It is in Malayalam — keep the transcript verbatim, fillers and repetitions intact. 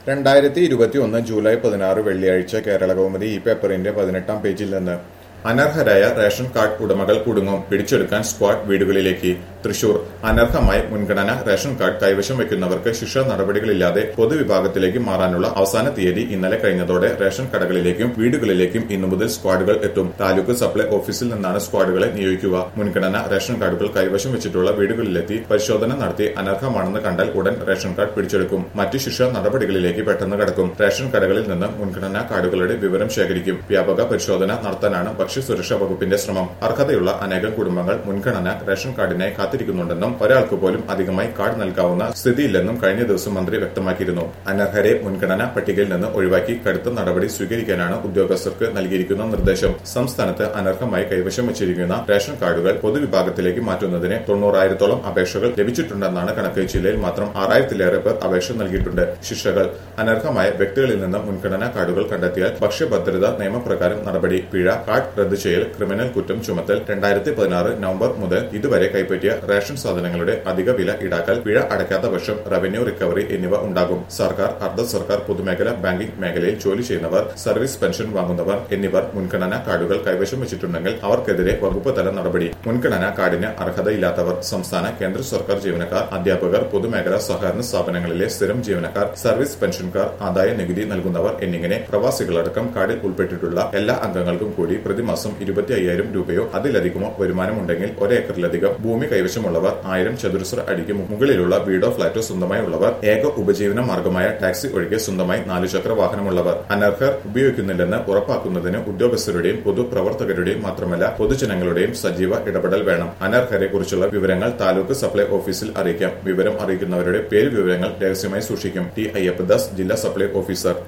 രണ്ടായിരത്തി ഇരുപത്തി ഒന്ന് ജൂലൈ പതിനാറ് വെള്ളിയാഴ്ച കേരള കൗമുദി ഈ പേപ്പറിന്റെ പതിനെട്ടാം പേജിൽ നിന്ന് അനർഹരായ റേഷൻ കാർഡ് ഉടമകൾ കുടുങ്ങും, പിടിച്ചെടുക്കാൻ സ്ക്വാഡ് വീടുകളിലേക്ക്. തൃശൂർ അനർഹമായി മുൻഗണന റേഷൻ കാർഡ് കൈവശം വയ്ക്കുന്നവർക്ക് ശിക്ഷാ നടപടികളില്ലാതെ പൊതുവിഭാഗത്തിലേക്ക് മാറാനുള്ള അവസാന തീയതി ഇന്നലെ കഴിഞ്ഞതോടെ റേഷൻ കടകളിലേക്കും വീടുകളിലേക്കും ഇന്നു മുതൽ സ്ക്വാഡുകൾ എത്തും. താലൂക്ക് സപ്ലൈ ഓഫീസിൽ നിന്നാണ് സ്ക്വാഡുകളെ നിയോഗിക്കുക. മുൻഗണന റേഷൻ കാർഡുകൾ കൈവശം വെച്ചിട്ടുള്ള വീടുകളിലെത്തി പരിശോധന നടത്തി അനർഹമാണെന്ന് കണ്ടാൽ ഉടൻ റേഷൻ കാർഡ് പിടിച്ചെടുക്കും. മറ്റു ശിക്ഷാ നടപടികളിലേക്ക് പെട്ടെന്ന് കടക്കും. റേഷൻ കടകളിൽ നിന്ന് മുൻഗണനാ കാർഡുകളുടെ വിവരം ശേഖരിക്കും. വ്യാപക പരിശോധന നടത്താനാണ് ഭക്ഷ്യസുരക്ഷാ വകുപ്പിന്റെ ശ്രമം. അർഹതയുള്ള അനേകം കുടുംബങ്ങൾ മുൻഗണന റേഷൻ കാർഡിനായി കാത്തിരിക്കുന്നുണ്ടെന്നും ഒരാൾക്ക് പോലും അധികമായി കാർഡ് നൽകാവുന്ന സ്ഥിതിയില്ലെന്നും കഴിഞ്ഞ ദിവസം മന്ത്രി വ്യക്തമാക്കിയിരുന്നു. അനർഹരെ മുൻഗണനാ പട്ടികയിൽ നിന്ന് ഒഴിവാക്കി കടുത്ത നടപടി സ്വീകരിക്കാനാണ് ഉദ്യോഗസ്ഥർക്ക് നൽകിയിരിക്കുന്ന നിർദ്ദേശം. സംസ്ഥാനത്ത് അനർഹമായി കൈവശം വച്ചിരിക്കുന്ന റേഷൻ കാർഡുകൾ പൊതുവിഭാഗത്തിലേക്ക് മാറ്റുന്നതിന് തൊണ്ണൂറായിരത്തോളം അപേക്ഷകൾ ലഭിച്ചിട്ടുണ്ടെന്നാണ് കണക്ക്. ജില്ലയിൽ മാത്രം ആറായിരത്തിലേറെ പേർ അപേക്ഷ നൽകിയിട്ടുണ്ട്. ശിക്ഷകൾ അനർഹമായ വ്യക്തികളിൽ നിന്ന് മുൻഗണനാ കാർഡുകൾ കണ്ടെത്തിയാൽ ഭക്ഷ്യഭദ്രതാ നിയമപ്രകാരം നടപടി. പിഴ, കാർഡ് റദ്ദു ചെയ്യൽ, ക്രിമിനൽ കുറ്റം ചുമത്തൽ. രണ്ടായിരത്തി പതിനാറ് നവംബർ മുതൽ ഇതുവരെ കൈപ്പറ്റിയ റേഷൻ സാധനങ്ങളുടെ അധിക വില ഈടാക്കൽ, പിഴ അടയ്ക്കാത്ത പക്ഷം റവന്യൂ റിക്കവറി എന്നിവ ഉണ്ടാകും. സർക്കാർ, അർദ്ധ സർക്കാർ, പൊതുമേഖല, ബാങ്കിംഗ് മേഖലയിൽ ജോലി ചെയ്യുന്നവർ, സർവീസ് പെൻഷൻ വാങ്ങുന്നവർ എന്നിവർ മുൻഗണനാ കാർഡുകൾ കൈവശം വെച്ചിട്ടുണ്ടെങ്കിൽ അവർക്കെതിരെ വകുപ്പ് തല നടപടി. മുൻഗണനാ കാർഡിന് അർഹതയില്ലാത്തവർ സംസ്ഥാന, കേന്ദ്ര സർക്കാർ ജീവനക്കാർ, അധ്യാപകർ, പൊതുമേഖലാ സഹകരണ സ്ഥാപനങ്ങളിലെ സ്ഥിരം ജീവനക്കാർ, സർവീസ് പെൻഷൻകാർ, ആദായ നികുതി നൽകുന്നവർ എന്നിങ്ങനെ പ്രവാസികളടക്കം കാർഡിൽ ഉൾപ്പെട്ടിട്ടുള്ള എല്ലാ അംഗങ്ങൾക്കും കൂടി പ്രതിമാസം ഇരുപത്തി അയ്യായിരം രൂപയോ അതിലധികമോ വരുമാനമുണ്ടെങ്കിൽ ഒരേക്കറിലധികം ഭൂമി കൈവശമുള്ളവർ, ആയിരം ചതുരശ്ര അടിക്ക് മുകളിലുള്ള വീടോ ഫ്ളാറ്റോ സ്വന്തമായി ഉള്ളവർ, ഏക ഉപജീവന മാർഗമായ ടാക്സി ഒഴികെ സ്വന്തമായി നാലുചക്ര വാഹനമുള്ളവർ. അനർഹർ ഉപയോഗിക്കുന്നില്ലെന്ന് ഉറപ്പാക്കുന്നതിന് ഉദ്യോഗസ്ഥരുടെയും പൊതുപ്രവർത്തകരുടെയും മാത്രമല്ല പൊതുജനങ്ങളുടെയും സജീവ ഇടപെടൽ വേണം. അനർഹരെ കുറിച്ചുള്ള വിവരങ്ങൾ താലൂക്ക് സപ്ലൈ ഓഫീസിൽ അറിയിക്കാം. വിവരം അറിയിക്കുന്നവരുടെ പേര് വിവരങ്ങൾ രഹസ്യമായി സൂക്ഷിക്കും. ടി അയ്യപ്പദാസ്, ജില്ലാ സപ്ലൈ ഓഫീസർ.